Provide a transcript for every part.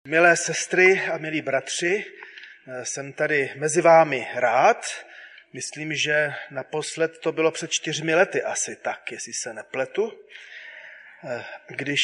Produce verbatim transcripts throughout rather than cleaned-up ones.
Milé sestry a milí bratři, jsem tady mezi vámi rád. Myslím, že naposled to bylo před čtyřmi lety asi tak, jestli se nepletu, když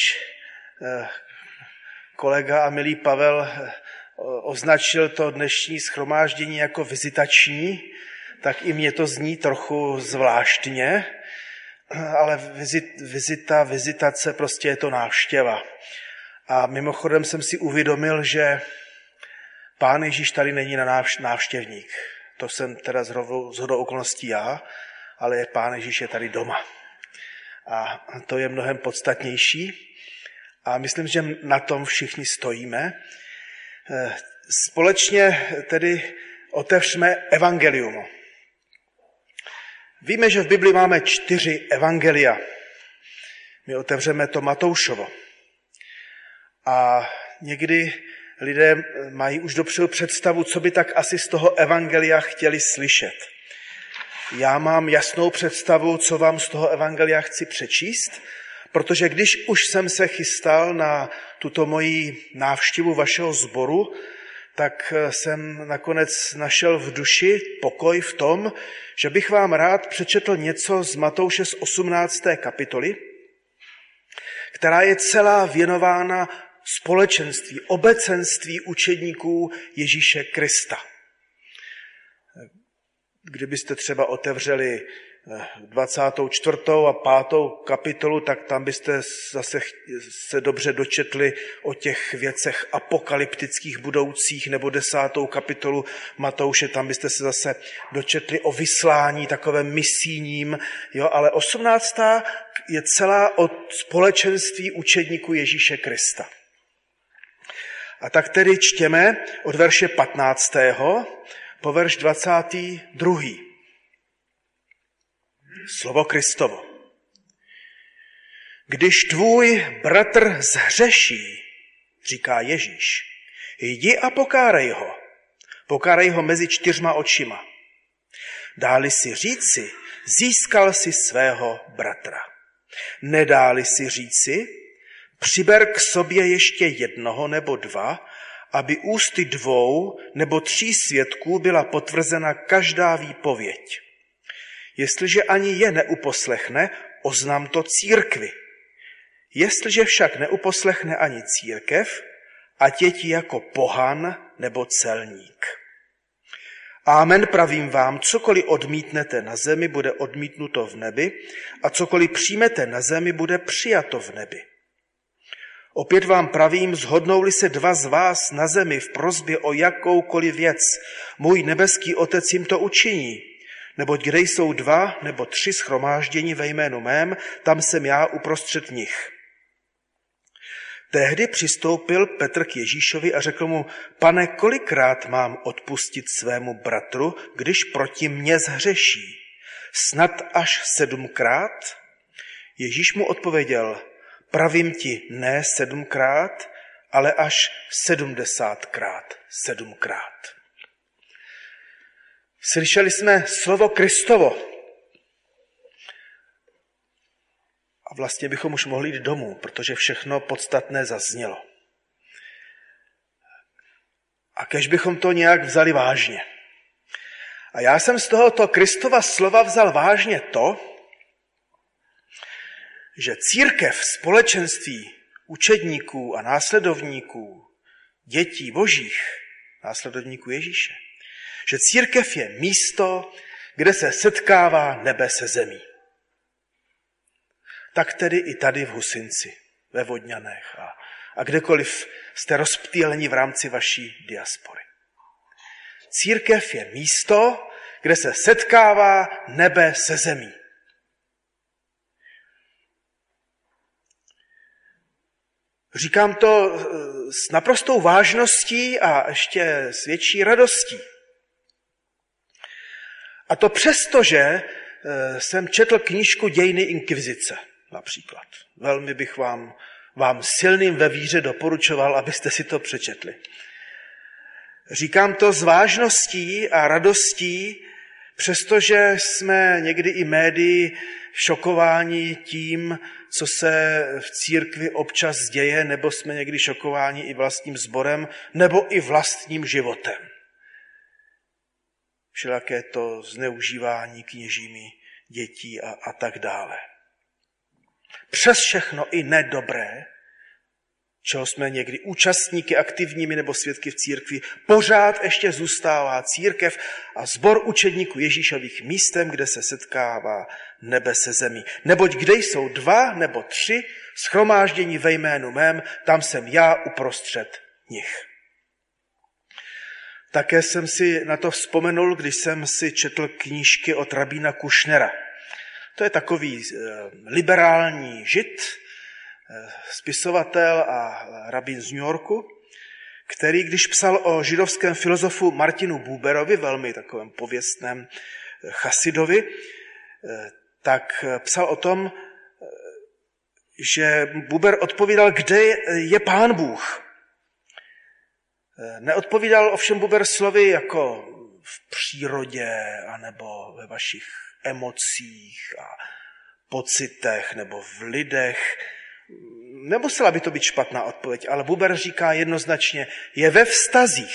kolega a milý Pavel označil to dnešní shromáždění jako vizitační, tak i mě to zní trochu zvláštně, ale vizit, vizita, vizitace, prostě je to návštěva. A mimochodem jsem si uvědomil, že Pán Ježíš tady není na návštěvník. To jsem teda shodou okolností já, ale Pán Ježíš je tady doma. A to je mnohem podstatnější. A myslím, že na tom všichni stojíme. Společně tedy otevřme evangelium. Víme, že v Bibli máme čtyři evangelia. My otevřeme to Matoušovo. A někdy lidé mají už dopředu představu, co by tak asi z toho evangelia chtěli slyšet. Já mám jasnou představu, co vám z toho evangelia chci přečíst, protože když už jsem se chystal na tuto moji návštěvu vašeho sboru, tak jsem nakonec našel v duši pokoj v tom, že bych vám rád přečetl něco z Matouše z osmnácté kapitoly, která je celá věnována společenství, obecenství učedníků Ježíše Krista. Kdybyste třeba otevřeli dvacátou čtvrtou a pátou kapitolu, tak tam byste zase se dobře dočetli o těch věcech apokalyptických budoucích, nebo desátou kapitolu Matouše, tam byste se zase dočetli o vyslání takovém misijním, jo, ale osmnáctá je celá o společenství učedníků Ježíše Krista. A tak tedy čtěme od verše patnáctého po verš dvacátý druhý. Slovo Kristovo. Když tvůj bratr zhřeší, říká Ježíš, jdi a pokárej ho. Pokárej ho mezi čtyřma očima. Dáli si říci, získal si svého bratra. Nedáli si říci, přiber k sobě ještě jednoho nebo dva, aby ústy dvou nebo tří svědků byla potvrzena každá výpověď. Jestliže ani je neuposlechne, oznam to církvi. Jestliže však neuposlechne ani církev, ať je ti jako pohan nebo celník. Amen, pravím vám, cokoliv odmítnete na zemi, bude odmítnuto v nebi, a cokoliv přijmete na zemi, bude přijato v nebi. Opět vám pravím, shodnou-li se dva z vás na zemi v prosbě o jakoukoliv věc, můj nebeský Otec jim to učiní. Neboť kde jsou dva nebo tři shromáždění ve jménu mém, tam jsem já uprostřed nich. Tehdy přistoupil Petr k Ježíšovi a řekl mu, Pane, kolikrát mám odpustit svému bratru, když proti mně zhřeší? Snad až sedmkrát? Ježíš mu odpověděl, pravím ti, ne sedmkrát, ale až sedmdesátkrát sedmkrát. Slyšeli jsme slovo Kristovo. A vlastně bychom už mohli jít domů, protože všechno podstatné zaznělo. A kéž bychom to nějak vzali vážně. A já jsem z tohoto Kristova slova vzal vážně to, že církev, společenství učedníků a následovníků, dětí božích, následovníků Ježíše, že církev je místo, kde se setkává nebe se zemí. Tak tedy i tady v Husinci, ve Vodňanech a, a kdekoliv jste rozptýleni v rámci vaší diaspory. Církev je místo, kde se setkává nebe se zemí. Říkám to s naprostou vážností a ještě s větší radostí. A to přesto, že jsem četl knížku Dějiny inkvizice, například. Velmi bych vám, vám silným ve víře doporučoval, abyste si to přečetli. Říkám to s vážností a radostí, přestože jsme někdy i médii šokováni tím, co se v církvi občas děje, nebo jsme někdy šokováni i vlastním sborem, nebo i vlastním životem. Všelaké to zneužívání kněžími dětí a, a tak dále. Přes všechno i nedobré, čeho jsme někdy účastníky aktivními nebo svědky v církvi, pořád ještě zůstává církev a sbor učedníků Ježíšových místem, kde se setkává nebe se zemí. Neboť kde jsou dva nebo tři shromáždění ve jménu mém, tam jsem já uprostřed nich. Také jsem si na to vzpomenul, když jsem si četl knížky od rabína Kušnera. To je takový liberální žid, spisovatel a rabín z New Yorku, který, když psal o židovském filozofu Martinu Buberovi, velmi takovém pověstném chasidovi, tak psal o tom, že Buber odpovídal, kde je Pán Bůh. Neodpovídal ovšem Buber slovy jako v přírodě, anebo ve vašich emocích a pocitech, nebo v lidech. Nemusela by to být špatná odpověď, ale Buber říká jednoznačně, je ve vztazích.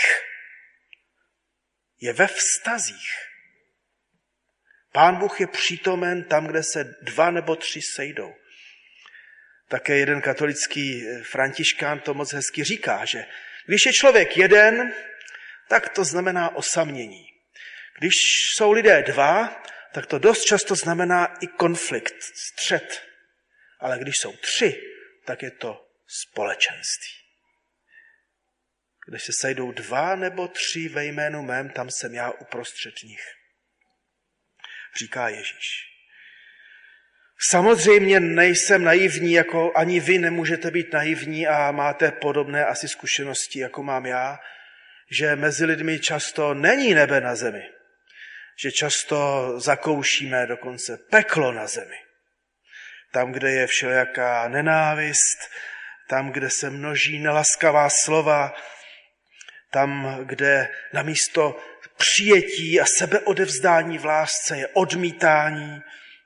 Je ve vztazích. Pán Bůh je přítomen tam, kde se dva nebo tři sejdou. Také jeden katolický františkán to moc hezky říká, že když je člověk jeden, tak to znamená osamění. Když jsou lidé dva, tak to dost často znamená i konflikt, střet. Ale když jsou tři, tak je to společenství. Když se sejdou dva nebo tři ve jménu mém, tam jsem já uprostřed nich. Říká Ježíš. Samozřejmě nejsem naivní, jako ani vy nemůžete být naivní a máte podobné asi zkušenosti, jako mám já, že mezi lidmi často není nebe na zemi. Že často zakoušíme dokonce peklo na zemi. Tam, kde je všelijaká nenávist, tam, kde se množí nelaskavá slova, tam, kde namísto přijetí a sebeodevzdání v lásce je odmítání.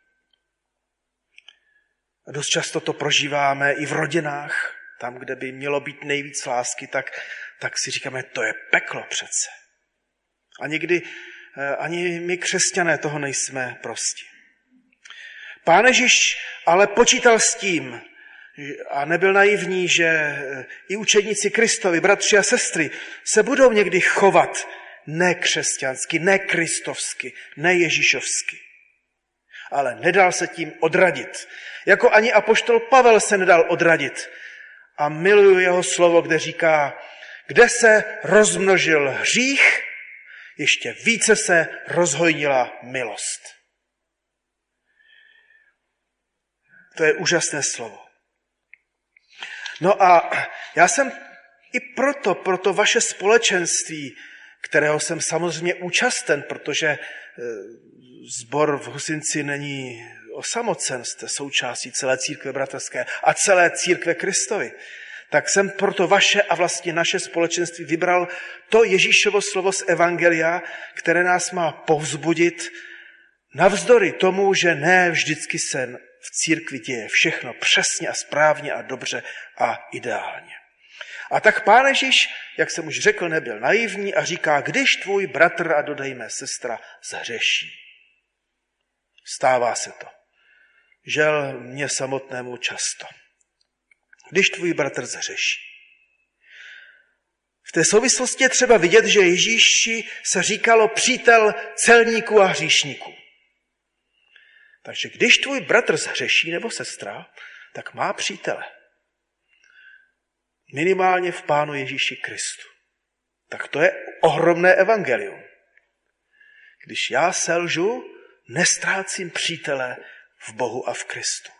A dost často to prožíváme i v rodinách, tam, kde by mělo být nejvíc lásky, tak, tak si říkáme, to je peklo přece. A někdy ani my křesťané toho nejsme prosti. Pán Ježíš ale počítal s tím a nebyl naivní, že i učedníci Kristovi, bratři a sestry, se budou někdy chovat nekřesťansky, nekristovsky, neježíšovsky. Ale nedal se tím odradit. Jako ani apoštol Pavel se nedal odradit. A miluju jeho slovo, kde říká, kde se rozmnožil hřích, ještě více se rozhojnila milost. To je úžasné slovo. No a já jsem i proto, proto vaše společenství, kterého jsem samozřejmě účasten, protože sbor v Husinci není osamocen, jste součástí celé církve bratrské a celé církve Kristovy. Tak jsem proto vaše a vlastně naše společenství vybral to Ježíšovo slovo z Evangelia, které nás má povzbudit navzdory tomu, že ne vždycky se v církvi děje všechno přesně a správně a dobře a ideálně. A tak Pán Ježíš, jak jsem už řekl, nebyl naivní a říká, když tvůj bratr a dodejme sestra zhřeší. Stává se to. Žel mě samotnému často. Když tvůj bratr zhřeší. V té souvislosti je třeba vidět, že Ježíši se říkalo přítel celníků a hříšníků. Takže když tvůj bratr zhřeší nebo sestra, tak má přítele. Minimálně v Pánu Ježíši Kristu. Tak to je ohromné evangelium. Když já selžu, nestrácím přítele v Bohu a v Kristu.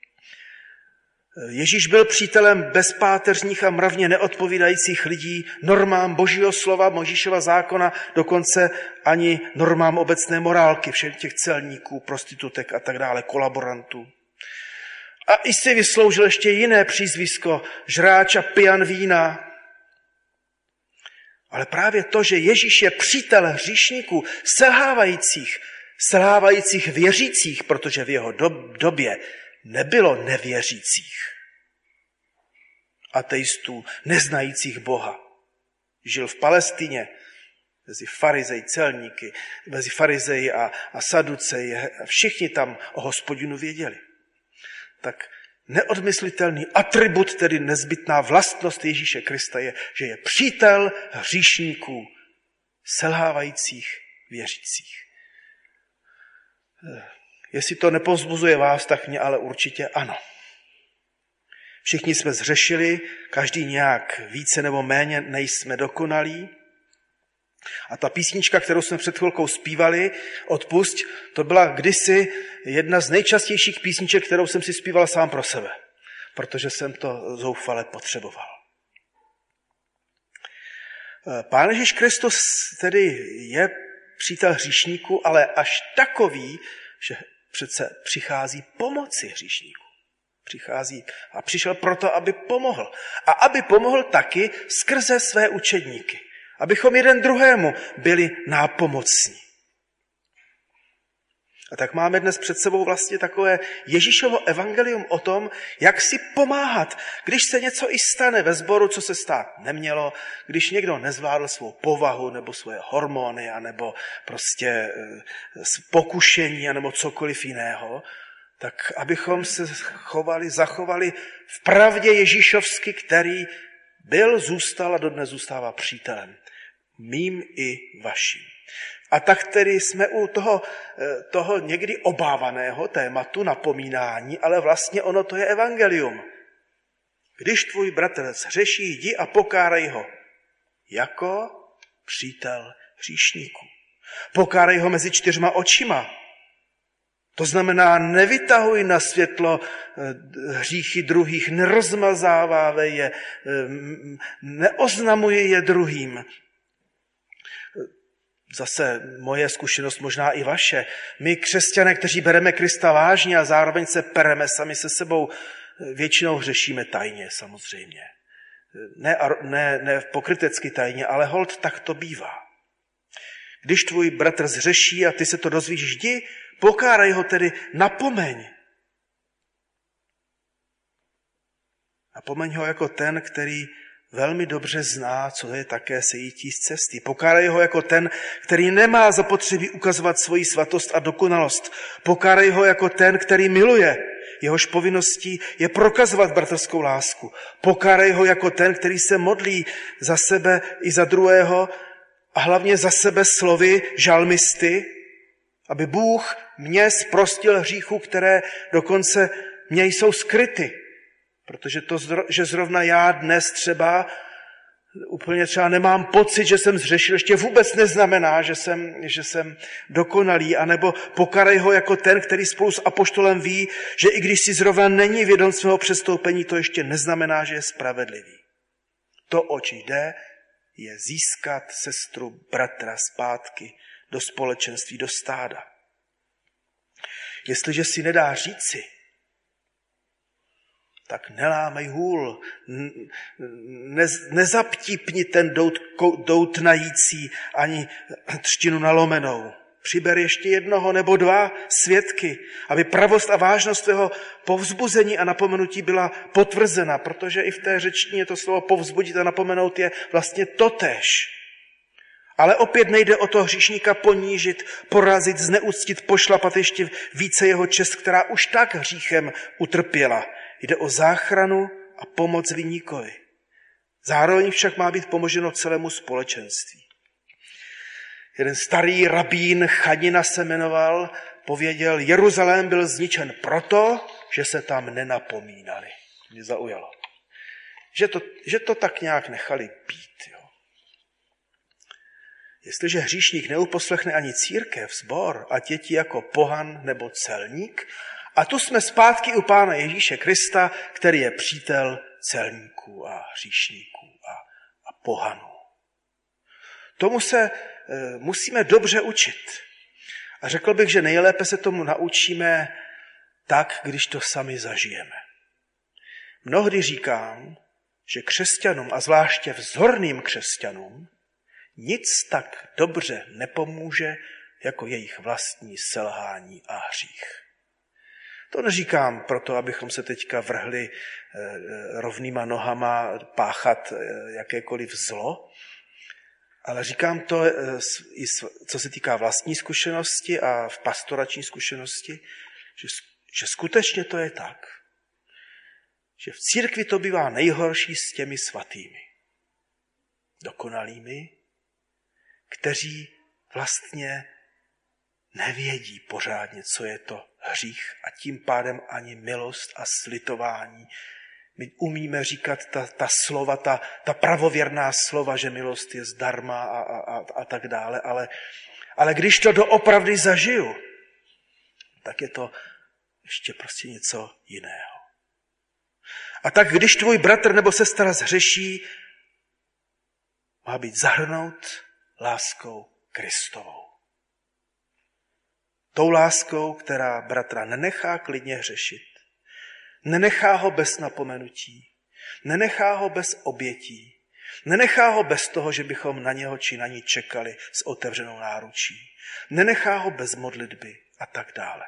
Ježíš byl přítelem bezpáteřních a mravně neodpovídajících lidí, normám Božího slova, Mojžíšova zákona, dokonce ani normám obecné morálky, všech těch celníků, prostitutek a tak dále, kolaborantů. A i si vysloužil ještě jiné přízvisko, žráč a pijan vína. Ale právě to, že Ježíš je přítel hříšníků, selhávajících, selhávajících věřících, protože v jeho době nebylo nevěřících, ateistů, neznajících Boha. Žil v Palestině, mezi farizeji, celníky, mezi farizeji a, a saduceji. Všichni tam o Hospodinu věděli. Tak neodmyslitelný atribut, tedy nezbytná vlastnost Ježíše Krista je, že je přítel hříšníků, selhávajících věřících. Jestli to nepovzbuzuje vás, tak mě ale určitě ano. Všichni jsme zřešili, každý nějak více nebo méně nejsme dokonalí. A ta písnička, kterou jsme před chvilkou zpívali, Odpusť, to byla kdysi jedna z nejčastějších písniček, kterou jsem si zpíval sám pro sebe, protože jsem to zoufale potřeboval. Pán Ježíš Kristus tedy je přítel hříšníků, ale až takový, že přece přichází pomoci hříšníků. Přichází a přišel proto, aby pomohl. A aby pomohl taky skrze své učedníky. Abychom jeden druhému byli nápomocní. A tak máme dnes před sebou vlastně takové Ježíšovo evangelium o tom, jak si pomáhat, když se něco i stane ve sboru, co se stát nemělo, když někdo nezvládl svou povahu nebo svoje hormony, anebo prostě pokušení, anebo cokoliv jiného, tak abychom se chovali, zachovali v pravdě Ježíšovsky, který byl, zůstal a dodnes zůstává přítelem. Mým i vaším. A tak tedy jsme u toho, toho někdy obávaného tématu napomínání, ale vlastně ono to je evangelium. Když tvůj bratr zhřeší, jdi a pokárej ho jako přítel hříšníků. Pokárej ho mezi čtyřma očima. To znamená, nevytahuj na světlo hříchy druhých, nerozmazávávej je, neoznamuj je druhým. Zase moje zkušenost, možná i vaše. My křesťané, kteří bereme Krista vážně a zároveň se pereme sami se sebou, většinou hřešíme tajně, samozřejmě. Ne, ne, ne pokrytecky tajně, ale holt tak to bývá. Když tvůj bratr zhřeší a ty se to dozvíš, jdi, pokárej ho tedy, napomeň. Napomeň ho jako ten, který velmi dobře zná, co je také sejítí z cesty. Pokárej ho jako ten, který nemá zapotřebí ukazovat svoji svatost a dokonalost. Pokárej ho jako ten, který miluje. Jehož povinností je prokazovat bratrskou lásku. Pokárej ho jako ten, který se modlí za sebe i za druhého a hlavně za sebe slovy žalmisty, aby Bůh mě zprostil hříchu, které dokonce mě jsou skryty. Protože to, že zrovna já dnes třeba úplně třeba nemám pocit, že jsem zřešil, ještě vůbec neznamená, že jsem, že jsem dokonalý, anebo pokarej ho jako ten, který spolu s apoštolem ví, že i když si zrovna není vědom svého přestoupení, to ještě neznamená, že je spravedlivý. To, oč jde, je získat sestru, bratra zpátky do společenství, do stáda. Jestliže si nedá říci, tak nelámej hůl, ne, nezaptípni ten dout, doutnající ani třtinu nalomenou. Přiber ještě jednoho nebo dva svědky, aby pravost a vážnost tvého povzbuzení a napomenutí byla potvrzena, protože i v té řečtině to slovo povzbudit a napomenout je vlastně totéž. Ale opět nejde o to hříšníka ponížit, porazit, zneuctit, pošlapat ještě více jeho čest, která už tak hříchem utrpěla. Jde o záchranu a pomoc viníkovi. Zároveň však má být pomoženo celému společenství. Jeden starý rabín, Chanina se jmenoval, pověděl, Jeruzalém byl zničen proto, že se tam nenapomínali. Mě zaujalo. Že to, že to tak nějak nechali být. Jo. Jestliže hříšník neuposlechne ani církev, sbor, ať je ti jako pohan nebo celník, a tu jsme zpátky u Pána Ježíše Krista, který je přítel celníků a hříšníků a, a pohanů. Tomu se e, musíme dobře učit. A řekl bych, že nejlépe se tomu naučíme tak, když to sami zažijeme. Mnohdy říkám, že křesťanům, a zvláště vzorným křesťanům, nic tak dobře nepomůže, jako jejich vlastní selhání a hřích. To neříkám proto, abychom se teďka vrhli rovnýma nohama páchat jakékoliv zlo, ale říkám to, i co se týká vlastní zkušenosti a v pastorační zkušenosti, že, že skutečně to je tak, že v církvi to bývá nejhorší s těmi svatými, dokonalými, kteří vlastně nevědí pořádně, co je to hřích a tím pádem ani milost a slitování. My umíme říkat ta, ta slova, ta, ta pravověrná slova, že milost je zdarma a, a, a, a tak dále, ale, ale když to doopravdy zažiju, tak je to ještě prostě něco jiného. A tak když tvůj bratr nebo sestra zhřeší, má být zahrnout láskou Kristovou. Tou láskou, která bratra nenechá klidně hřešit, nenechá ho bez napomenutí, nenechá ho bez obětí, nenechá ho bez toho, že bychom na něho či na ní čekali s otevřenou náručí, nenechá ho bez modlitby a tak dále.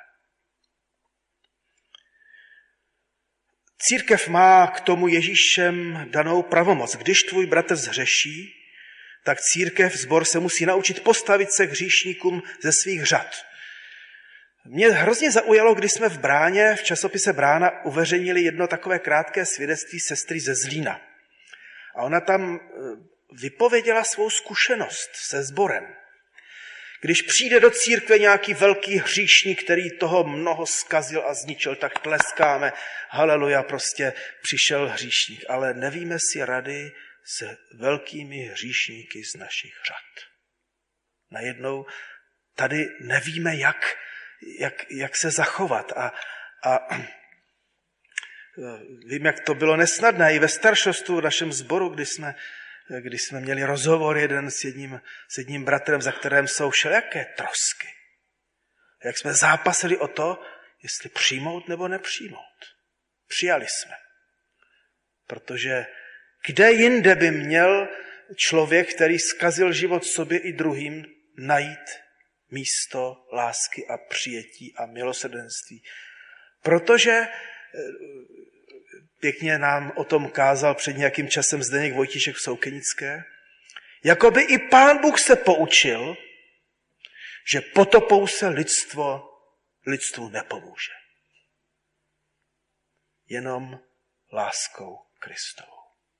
Církev má k tomu Ježíšem danou pravomoc. Když tvůj bratr zhřeší, tak církev, sbor se musí naučit postavit se k hříšníkům ze svých řad. Mě hrozně zaujalo, když jsme v Bráně, v časopise Brána, uveřejnili jedno takové krátké svědectví sestry ze Zlína. A ona tam vypověděla svou zkušenost se sborem. Když přijde do církve nějaký velký hříšník, který toho mnoho zkazil a zničil, tak tleskáme, haleluja, prostě přišel hříšník. Ale nevíme si rady se velkými hříšníky z našich řad. Najednou tady nevíme, jak, jak, jak se zachovat. A, a vím, jak to bylo nesnadné i ve staršostu v našem sboru, kdy jsme, kdy jsme měli rozhovor jeden s jedním, s jedním bratrem, za kterým jsou všelijaké trosky. Jak jsme zápasili o to, jestli přijmout nebo nepřijmout. Přijali jsme. Protože kde jinde by měl člověk, který zkazil život sobě i druhým, najít místo lásky a přijetí a milosrdenství. Protože pěkně nám o tom kázal před nějakým časem Zdeněk Vojtíšek v Soukenické, jakoby i Pán Bůh se poučil, že potopou se lidstvo, lidstvu nepomůže. Jenom láskou Kristovou.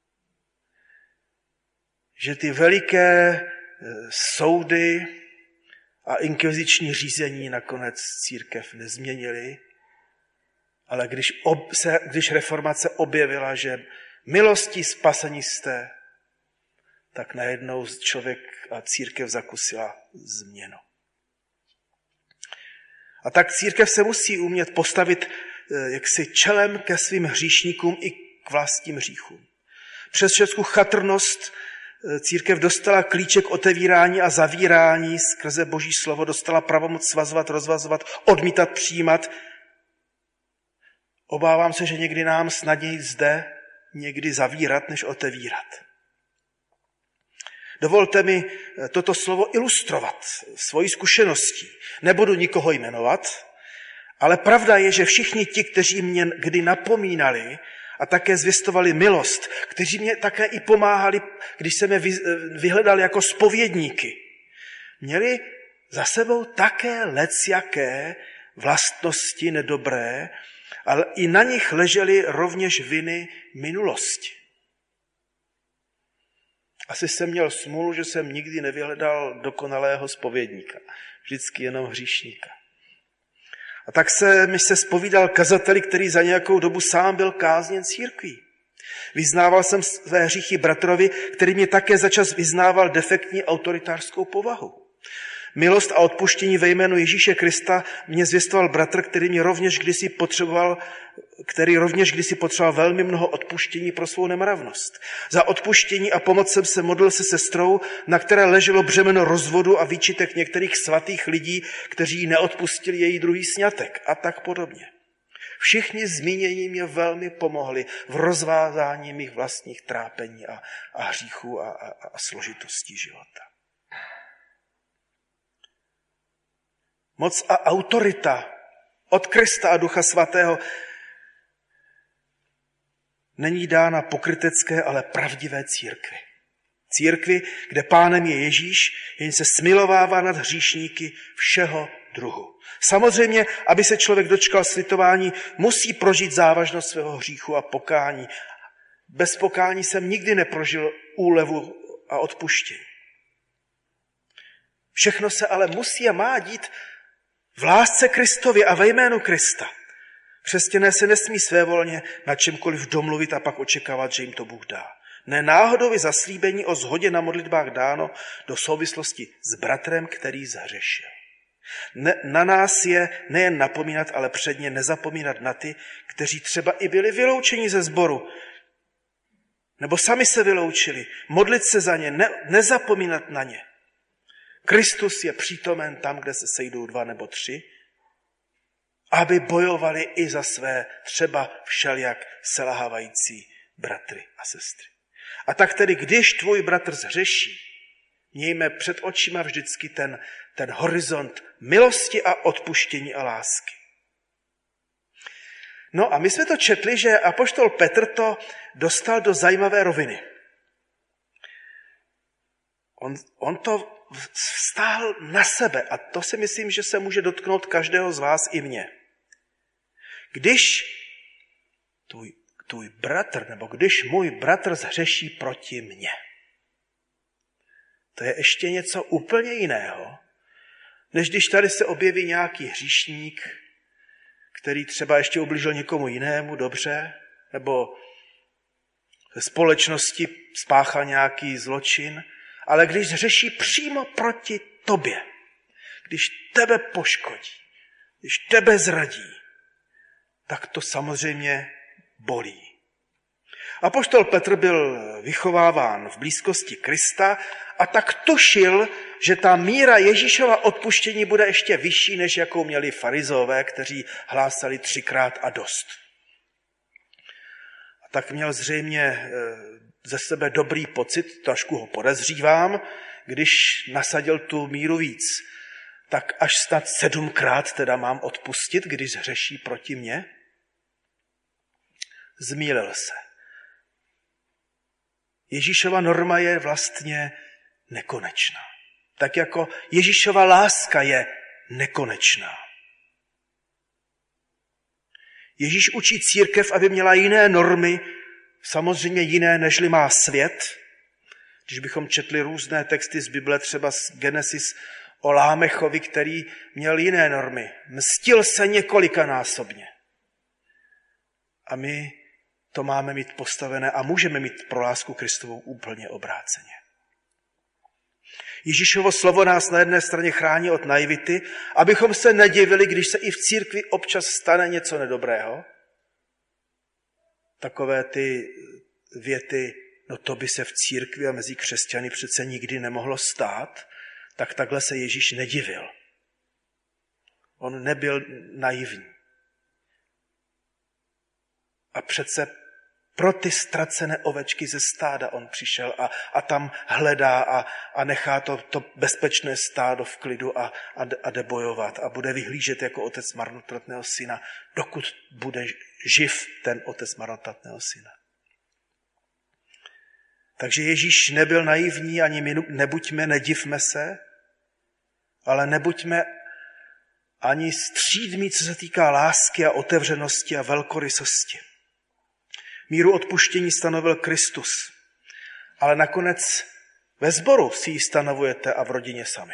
Že ty veliké soudy a inkviziční řízení nakonec církev nezměnily, ale když, ob, se, když reformace objevila, že milostí spasení jste, tak najednou člověk a církev zakusila změnu. A tak církev se musí umět postavit jaksi čelem ke svým hříšníkům i k vlastním hříchům. Přes všechnu chatrnost církev dostala klíček otevírání a zavírání skrze Boží slovo, dostala pravomoc svazovat, rozvazovat, odmítat, přijímat. Obávám se, že někdy nám snadněji zde někdy zavírat, než otevírat. Dovolte mi toto slovo ilustrovat svojí zkušeností. Nebudu nikoho jmenovat, ale pravda je, že všichni ti, kteří mě kdy napomínali a také zvěstovali milost, kteří mě také i pomáhali, když jsem je vyhledal jako zpovědníky, měli za sebou také lecjaké vlastnosti nedobré, ale i na nich ležely rovněž viny minulosti. Asi jsem měl smůlu, že jsem nikdy nevyhledal dokonalého zpovědníka, vždycky jenom hříšníka. A tak se mi se zpovídal kazateli, který za nějakou dobu sám byl kázněn církví. Vyznával jsem své hříchy bratrovi, který mě také začas vyznával defektní autoritářskou povahu. Milost a odpuštění ve jménu Ježíše Krista mě zvěstoval bratr, který mě rovněž kdysi potřeboval, který rovněž kdysi potřeboval velmi mnoho odpuštění pro svou nemravnost. Za odpuštění a pomoc jsem se modlil se sestrou, na které leželo břemeno rozvodu a výčitek některých svatých lidí, kteří neodpustili její druhý sňatek a tak podobně. Všichni zmínění mě velmi pomohli v rozvázání mých vlastních trápení a, a hříchů a, a, a složitostí života. Moc a autorita od Krista a Ducha Svatého není dána pokrytecké, ale pravdivé církvi. Církvi, kde pánem je Ježíš, jen se smilovává nad hříšníky všeho druhu. Samozřejmě, aby se člověk dočkal slitování, musí prožít závažnost svého hříchu a pokání. Bez pokání jsem nikdy neprožil úlevu a odpuštění. Všechno se ale musí a má dít v lásce Kristově a ve jménu Krista. Křesťané se nesmí svévolně na čemkoliv domluvit a pak očekávat, že jim to Bůh dá. Ne náhodou je zaslíbení o shodě na modlitbách dáno do souvislosti s bratrem, který zhřešil. Ne, na nás je nejen napomínat, ale předně nezapomínat na ty, kteří třeba i byli vyloučeni ze sboru, nebo sami se vyloučili. Modlit se za ně, ne, nezapomínat na ně. Kristus je přítomen tam, kde se sejdou dva nebo tři, aby bojovali i za své třeba všelijak selhávající bratry a sestry. A tak tedy, když tvůj bratr zhřeší, mějme před očima vždycky ten, ten horizont milosti a odpuštění a lásky. No a my jsme to četli, že apoštol Petr to dostal do zajímavé roviny. On, on to vztáhl na sebe a to si myslím, že se může dotknout každého z vás i mě. Když tvůj, tvůj bratr, nebo když můj bratr zhřeší proti mně, to je ještě něco úplně jiného, než když tady se objeví nějaký hříšník, který třeba ještě ublížil někomu jinému, dobře, nebo ve společnosti spáchal nějaký zločin, ale když zřeší přímo proti tobě, když tebe poškodí, když tebe zradí, tak to samozřejmě bolí. Apoštol Petr byl vychováván v blízkosti Krista a tak tušil, že ta míra Ježíšova odpuštění bude ještě vyšší, než jakou měli farizové, kteří hlásali třikrát a dost. A tak měl zřejmě ze sebe dobrý pocit, trošku ho podezřívám, když nasadil tu míru víc. Tak až snad sedmkrát teda mám odpustit, když hřeší proti mně? Zmýlil se. Ježíšova norma je vlastně nekonečná. Tak jako Ježíšova láska je nekonečná. Ježíš učí církev, aby měla jiné normy, samozřejmě jiné, nežli má svět. Když bychom četli různé texty z Bible, třeba z Genesis o Lámechovi, který měl jiné normy. Mstil se několikanásobně. A my to máme mít postavené a můžeme mít pro lásku Kristovou úplně obráceně. Ježíšovo slovo nás na jedné straně chrání od naivity, abychom se nedivili, když se i v církvi občas stane něco nedobrého. Takové ty věty, no to by se v církvi a mezi křesťany přece nikdy nemohlo stát, tak takhle se Ježíš nedivil. On nebyl naivní. A přece pro ty ztracené ovečky ze stáda on přišel a, a tam hledá a, a nechá to, to bezpečné stádo v klidu a, a, a jde bojovat a bude vyhlížet jako otec marnotratného syna, dokud bude živ ten otec marnotratného syna. Takže Ježíš nebyl naivní, ani my nebuďme, nedivme se, ale nebuďme ani střídmí, co se týká lásky a otevřenosti a velkorysosti. Míru odpuštění stanovil Kristus, ale nakonec ve sboru si ji stanovujete a v rodině sami.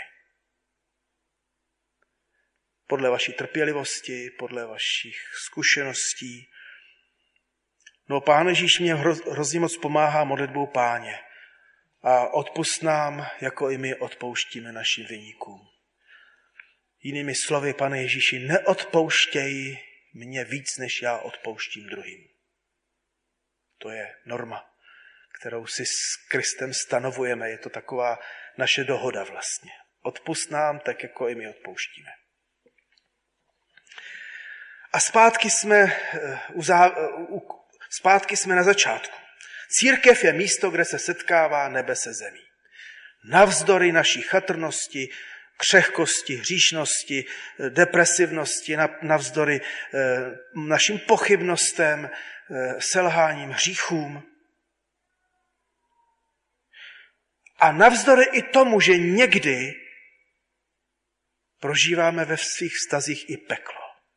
Podle vaší trpělivosti, podle vašich zkušeností. No Pán Ježíš mě hrozně moc pomáhá modlitbou Páně a odpusť nám, jako i my odpouštíme našim viníkům. Jinými slovy, Pane Ježíši, neodpouštěj mě víc, než já odpouštím druhým. To je norma, kterou si s Kristem stanovujeme. Je to taková naše dohoda vlastně. Odpusť nám, tak jako i my odpouštíme. A zpátky jsme, u zá, u, zpátky jsme na začátku. Církev je místo, kde se setkává nebe se zemí. Navzdory naší chatrnosti křehkosti, hříšnosti, depresivnosti, navzdory našim pochybnostem, selháním, hříchům. A navzdory i tomu, že někdy prožíváme ve svých vztazích i peklo.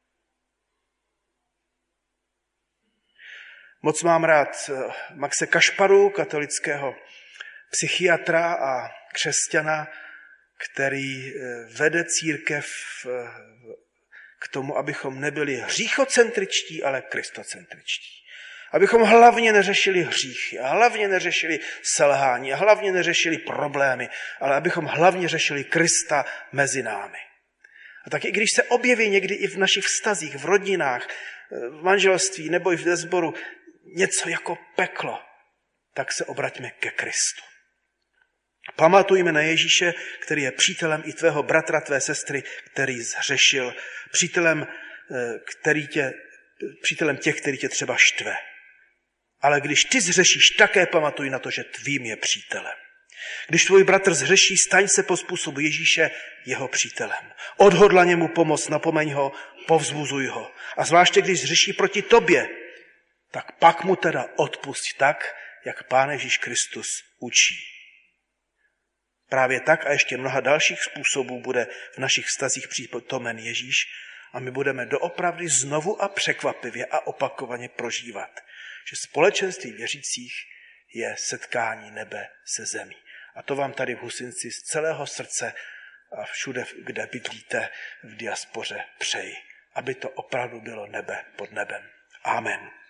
Moc mám rád Maxe Kašparu, katolického psychiatra a křesťana, který vede církev k tomu, abychom nebyli hříchocentričtí, ale kristocentričtí. Abychom hlavně neřešili hříchy a hlavně neřešili selhání a hlavně neřešili problémy, ale abychom hlavně řešili Krista mezi námi. A tak i když se objeví někdy i v našich vztazích, v rodinách, v manželství nebo i v sboru něco jako peklo, tak se obraťme ke Kristu. Pamatujme na Ježíše, který je přítelem i tvého bratra, tvé sestry, který zhřešil, přítelem, který tě, přítelem těch, který tě třeba štve. Ale když ty zhřešíš, také pamatuj na to, že tvým je přítelem. Když tvůj bratr zhřeší, staň se po způsobu Ježíše jeho přítelem. Odhodlaně mu pomoct, napomeň ho, povzbuzuj ho. A zvláště když zhřeší proti tobě, tak pak mu teda odpusť tak, jak Pán Ježíš Kristus učí. Právě tak a ještě mnoha dalších způsobů bude v našich vztazích přítomen Ježíš a my budeme doopravdy znovu a překvapivě a opakovaně prožívat, že společenství věřících je setkání nebe se zemí. A to vám tady v Husinci z celého srdce a všude, kde bydlíte v diaspoře, přeji, aby to opravdu bylo nebe pod nebem. Amen.